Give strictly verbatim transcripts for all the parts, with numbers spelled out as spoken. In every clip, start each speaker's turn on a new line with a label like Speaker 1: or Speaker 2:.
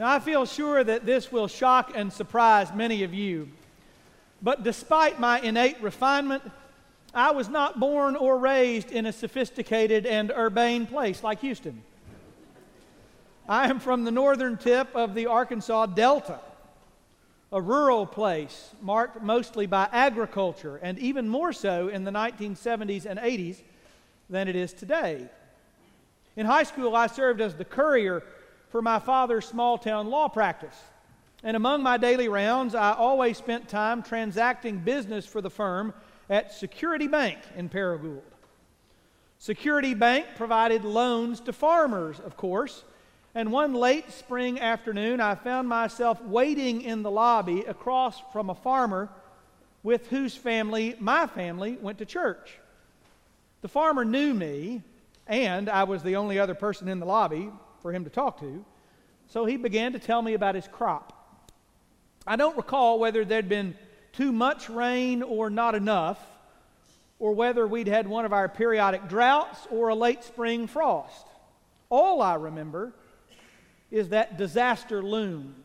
Speaker 1: Now, I feel sure that this will shock and surprise many of you, but despite my innate refinement, I was not born or raised in a sophisticated and urbane place like Houston. I am from the northern tip of the Arkansas Delta, a rural place marked mostly by agriculture, and even more so in the nineteen seventies and eighties than it is today. In high school, I served as the courier for my father's small-town law practice. And among my daily rounds, I always spent time transacting business for the firm at Security Bank in Paragould. Security Bank provided loans to farmers, of course, and one late spring afternoon, I found myself waiting in the lobby across from a farmer with whose family my family went to church. The farmer knew me, and I was the only other person in the lobby for him to talk to, so he began to tell me about his crop. I don't recall whether there'd been too much rain or not enough, or whether we'd had one of our periodic droughts or a late spring frost. All I remember is that disaster loomed.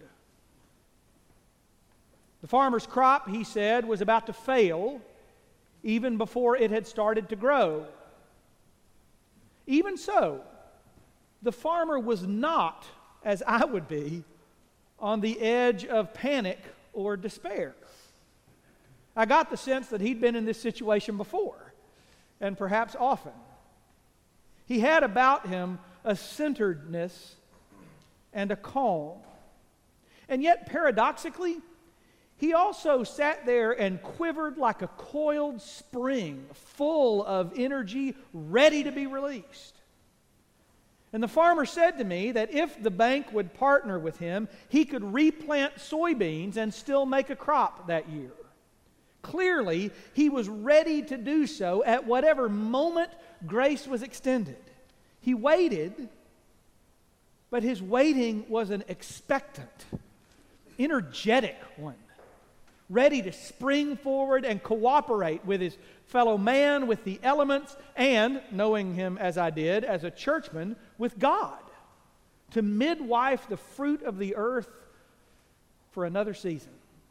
Speaker 1: The farmer's crop, he said, was about to fail even before it had started to grow. Even so, the farmer was not, as I would be, on the edge of panic or despair. I got the sense that he'd been in this situation before, and perhaps often. He had about him a centeredness and a calm. And yet, paradoxically, he also sat there and quivered like a coiled spring, full of energy, ready to be released. And the farmer said to me that if the bank would partner with him, he could replant soybeans and still make a crop that year. Clearly, he was ready to do so at whatever moment grace was extended. He waited, but his waiting was an expectant, energetic one, ready to spring forward and cooperate with his fellow man, with the elements, and, knowing him as I did, as a churchman, with God, to midwife the fruit of the earth for another season.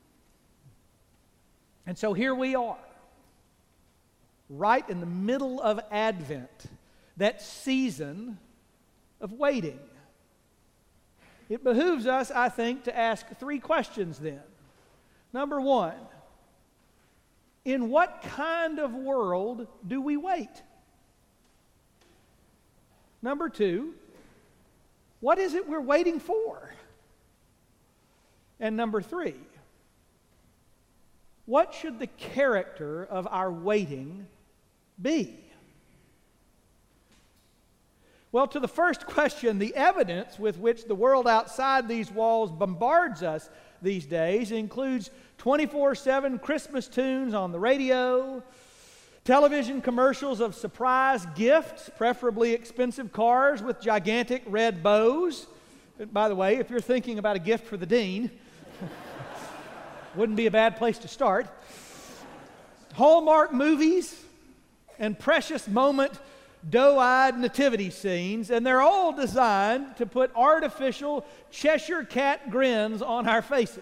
Speaker 1: And so here we are, right in the middle of Advent, that season of waiting. It behooves us, I think, to ask three questions then. Number one, in what kind of world do we wait? Number two, what is it we're waiting for? And number three, what should the character of our waiting be? Well, to the first question, the evidence with which the world outside these walls bombards us these days includes twenty-four seven Christmas tunes on the radio, television commercials of surprise gifts, preferably expensive cars with gigantic red bows. By the way, if you're thinking about a gift for the dean, wouldn't be a bad place to start. Hallmark movies and precious moment doe-eyed nativity scenes, and they're all designed to put artificial Cheshire cat grins on our faces.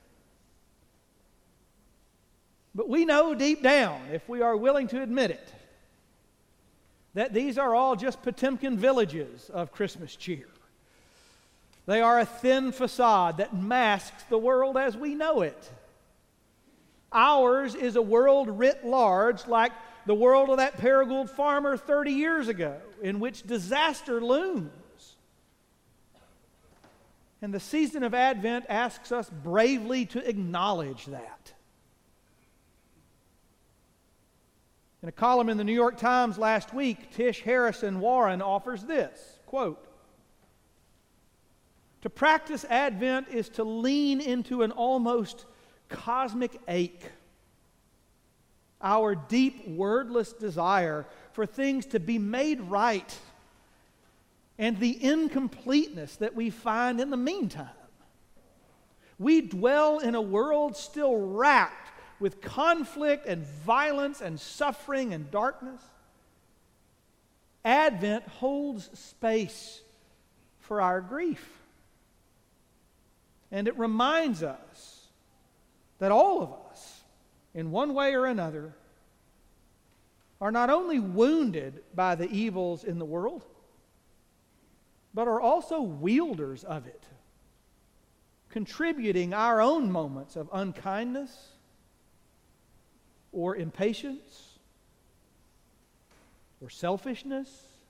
Speaker 1: But we know deep down, if we are willing to admit it, that these are all just Potemkin villages of Christmas cheer. They are a thin facade that masks the world as we know it. Ours is a world writ large, like the world of that Paragould farmer thirty years ago, in which disaster looms. And the season of Advent asks us bravely to acknowledge that. In a column in the New York Times last week, Tish Harrison Warren offers this, quote, "To practice Advent is to lean into an almost cosmic ache, our deep, wordless desire for things to be made right, and the incompleteness that we find in the meantime. We dwell in a world still racked with conflict and violence and suffering and darkness. Advent holds space for our grief. And it reminds us that all of us, in one way or another, are not only wounded by the evils in the world, but are also wielders of it, contributing our own moments of unkindness or impatience or selfishness.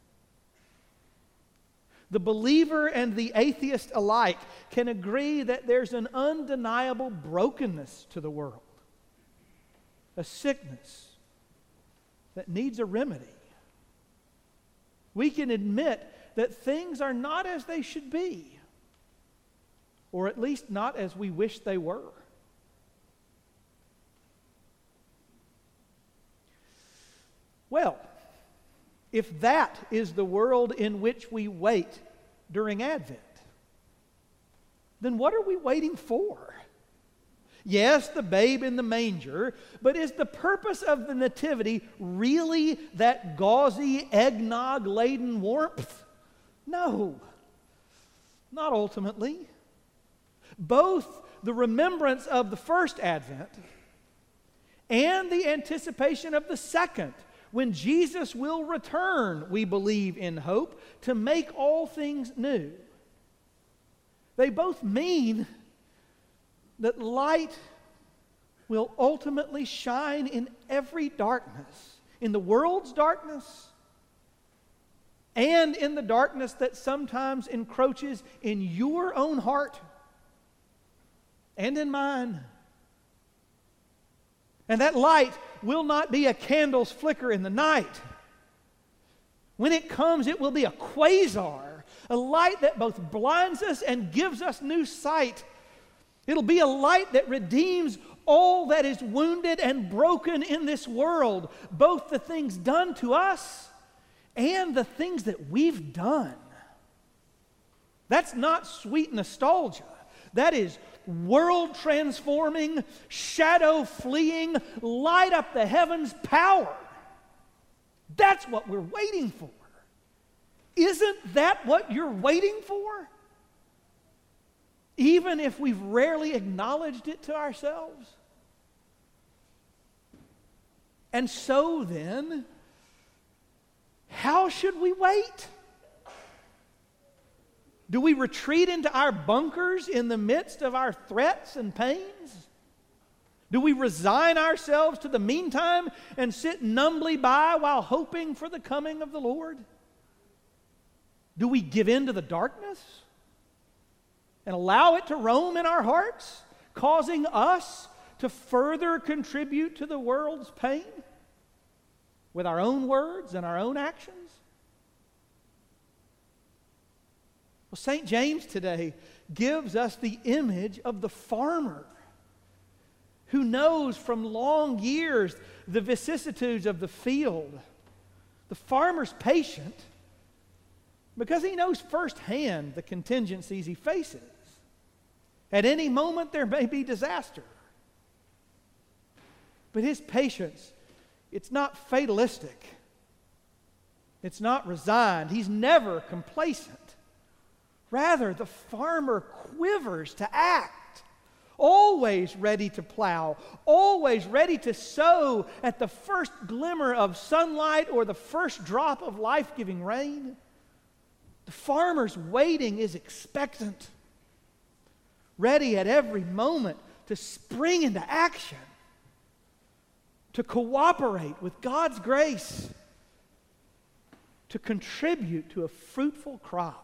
Speaker 1: The believer and the atheist alike can agree that there's an undeniable brokenness to the world, a sickness that needs a remedy. We can admit that things are not as they should be, or at least not as we wish they were. Well, if that is the world in which we wait during Advent, then what are we waiting for? Yes, the babe in the manger, but is the purpose of the Nativity really that gauzy, eggnog-laden warmth? No, not ultimately. Both the remembrance of the first Advent and the anticipation of the second, when Jesus will return, we believe in hope, to make all things new. They both mean that light will ultimately shine in every darkness, in the world's darkness, and in the darkness that sometimes encroaches in your own heart and in mine. And that light will not be a candle's flicker in the night. When it comes, it will be a quasar, a light that both blinds us and gives us new sight. It'll be a light that redeems all that is wounded and broken in this world, both the things done to us and the things that we've done. That's not sweet nostalgia. That is world-transforming, shadow-fleeing, light-up-the-heavens power. That's what we're waiting for. Isn't that what you're waiting for? Even if we've rarely acknowledged it to ourselves? And so then, how should we wait? Do we retreat into our bunkers in the midst of our threats and pains? Do we resign ourselves to the meantime and sit numbly by while hoping for the coming of the Lord? Do we give in to the darkness and allow it to roam in our hearts, causing us to further contribute to the world's pain with our own words and our own actions? Well, Saint James today gives us the image of the farmer who knows from long years the vicissitudes of the field. The farmer's patient because he knows firsthand the contingencies he faces. At any moment there may be disaster. But his patience, it's not fatalistic. It's not resigned. He's never complacent. Rather, the farmer quivers to act, always ready to plow, always ready to sow at the first glimmer of sunlight or the first drop of life-giving rain. The farmer's waiting is expectant, ready at every moment to spring into action, to cooperate with God's grace, to contribute to a fruitful crop.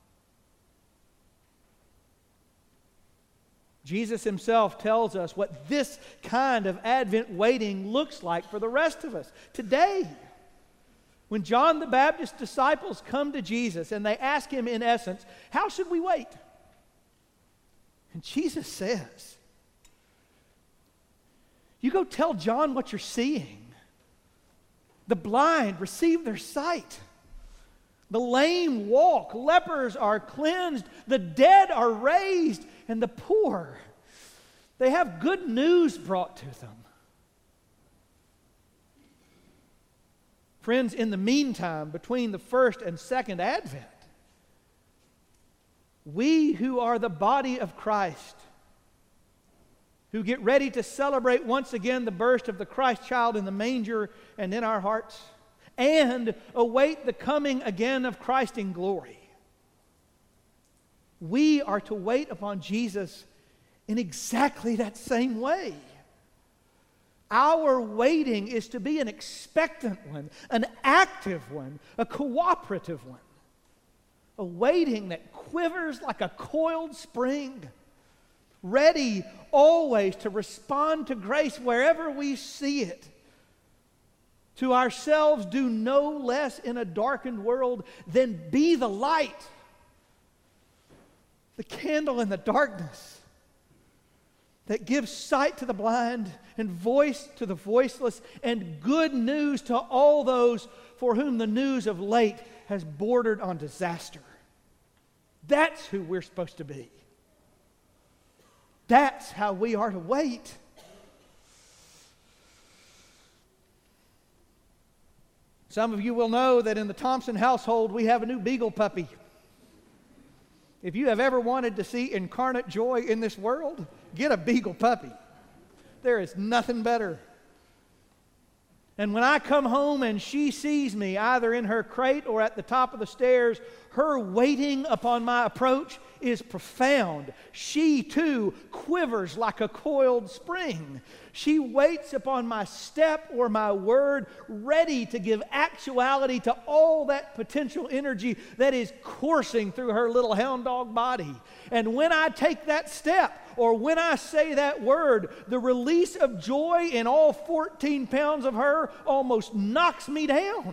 Speaker 1: Jesus himself tells us what this kind of Advent waiting looks like for the rest of us. Today, when John the Baptist's disciples come to Jesus and they ask him in essence, how should we wait? And Jesus says, you go tell John what you're seeing. The blind receive their sight. The lame walk, lepers are cleansed, the dead are raised, and the poor, they have good news brought to them. Friends, in the meantime, between the first and second Advent, We who are the body of Christ, who get ready to celebrate once again the birth of the Christ child in the manger and in our hearts, and await the coming again of Christ in glory. We are to wait upon Jesus in exactly that same way. Our waiting is to be an expectant one, an active one, a cooperative one. A waiting that quivers like a coiled spring, ready always to respond to grace wherever we see it. To ourselves do no less in a darkened world than be the light, the candle in the darkness that gives sight to the blind and voice to the voiceless and good news to all those for whom the news of late has bordered on disaster. That's who we're supposed to be. That's how we are to wait. Some of you will know that in the Thompson household we have a new beagle puppy. If you have ever wanted to see incarnate joy in this world, get a beagle puppy. There is nothing better. And when I come home and she sees me either in her crate or at the top of the stairs, her waiting upon my approach is profound. She too quivers like a coiled spring. She waits upon my step or my word, ready to give actuality to all that potential energy that is coursing through her little hound dog body. And when I take that step, or when I say that word, the release of joy in all fourteen pounds of her almost knocks me down.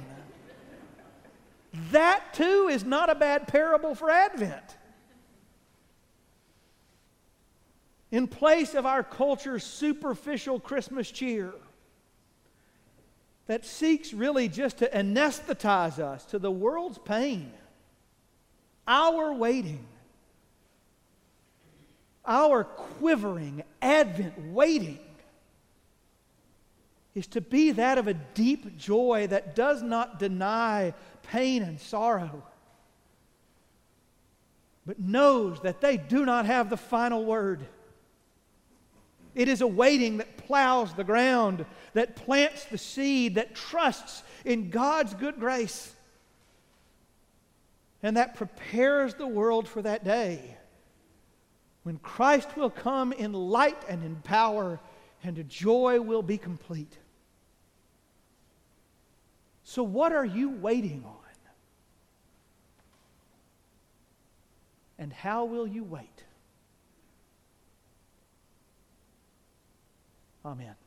Speaker 1: That too is not a bad parable for Advent. In place of our culture's superficial Christmas cheer that seeks really just to anesthetize us to the world's pain, our waiting, our quivering Advent waiting is to be that of a deep joy that does not deny pain and sorrow, but knows that they do not have the final word. It is a waiting that plows the ground, that plants the seed, that trusts in God's good grace, and that prepares the world for that day when Christ will come in light and in power, and the joy will be complete. So what are you waiting on? And how will you wait? Amen.